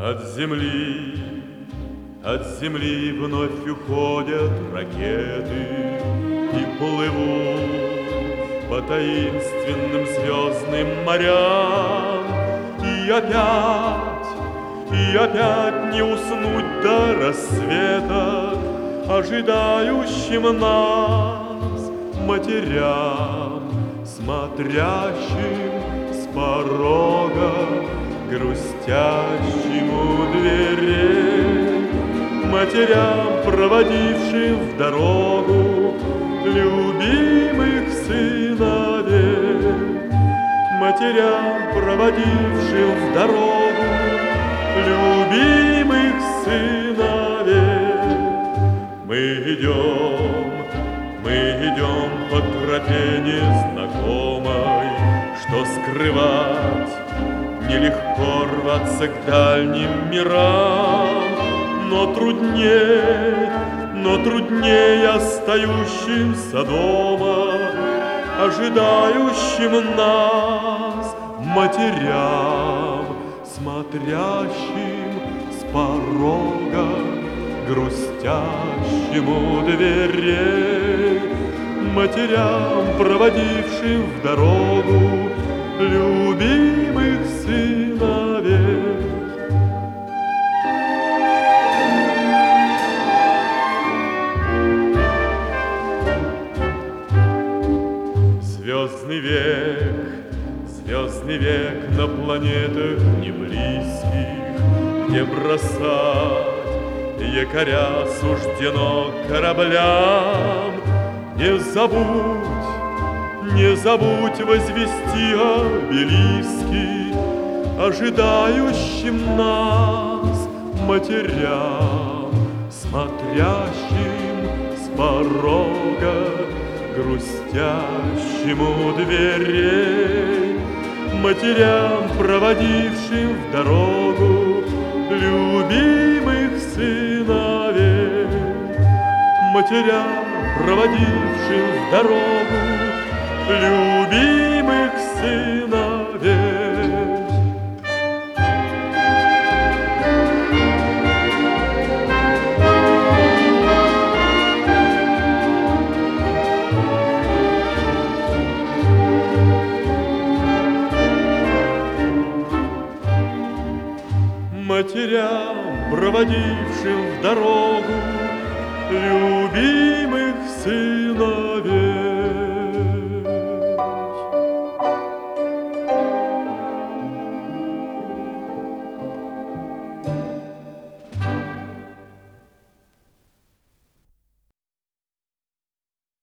От земли вновь уходят ракеты и плывут по таинственным звездным морям. И опять не уснуть до рассвета ожидающим нас матерям, смотрящим с порога, грустящим у дверей, матерям, проводившим в дорогу любимых сыновей, матерям, проводившим в дорогу любимых сыновей. Мы идем по тропе незнакомой, что скрывать нелегко, рваться к дальним мирам, но трудней остающимся дома, ожидающим нас матерям, смотрящим с порога, грустящим у дверей, матерям, проводившим в дорогу любимых сыновей. Звездный век на планетах неблизких, где бросать якоря суждено кораблям. Не забудь возвести обелиски ожидающим нас матерям, смотрящим с порога, грустящим у дверей, матерям, проводившим в дорогу любимых сыновей, матерям, проводившим в дорогу любимых сыновей. Матерям, проводившим в дорогу любимых сыновей.